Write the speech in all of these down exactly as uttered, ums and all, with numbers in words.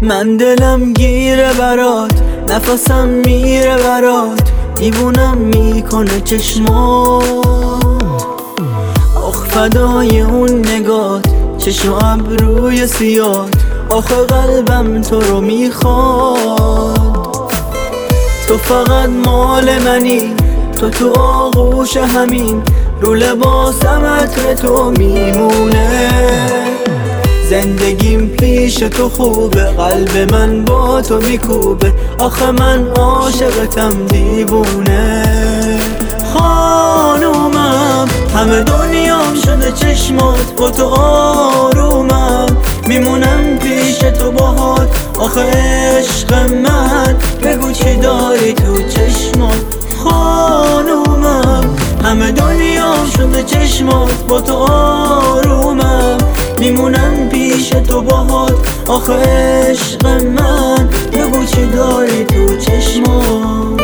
من دلم گیره برات، نفسم میره برات، دیوونم میکنه چشمات. آخ فدای اون نگات، چشم و ابروی سیات، آخه قلبم تو رو میخواد. تو فقط مال منی، تو تو آغوش همین، رو لباسم عطر تو میمونه. زندگیم پیش تو خوبه، قلب من با تو میکوبه، آخه من عاشقتم دیوونه. خانومم همه دنیام شده چشمات، با تو آرومم، میمونم پیش تو باهات، آخه عشق من بگو چی داری تو چشمات. خانومم همه دنیام شده چشمات، با تو آرومم، میمونم پیش تو باهات، آخه عشق من بگو چی داری تو چشمات.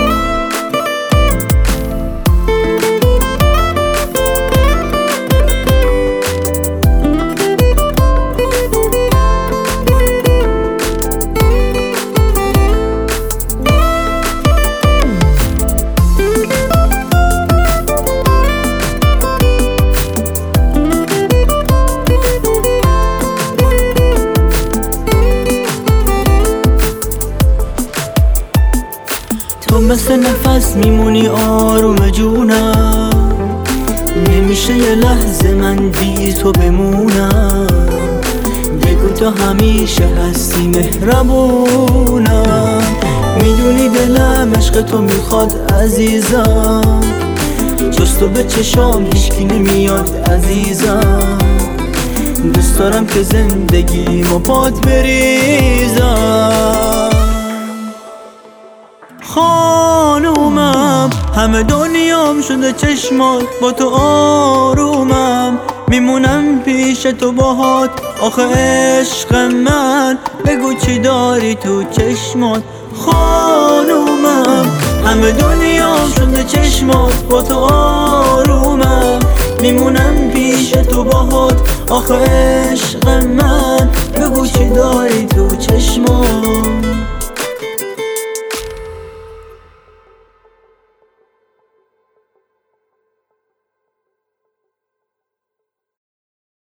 تو مثل نفس میمونی آروم جونم، نمیشه یه لحظه من بی تو بمونم. بگو تو همیشه هستی مهربونم، میدونی دلم عشق تو میخواد عزیزم، جز تو به چشام هیچکی نمیاد عزیزم. دوست دارم که زندگیمو پات بریزم. خانومم همه دنیام شده چشمات، با تو آرومم، میمونم پیش تو باهات، آخه عشق من بگو چی داری تو چشمات. خانومم همه دنیام شده چشمات، با تو آرومم، میمونم پیش تو باهات، آخه عشق من بگو چی داری تو چشمات.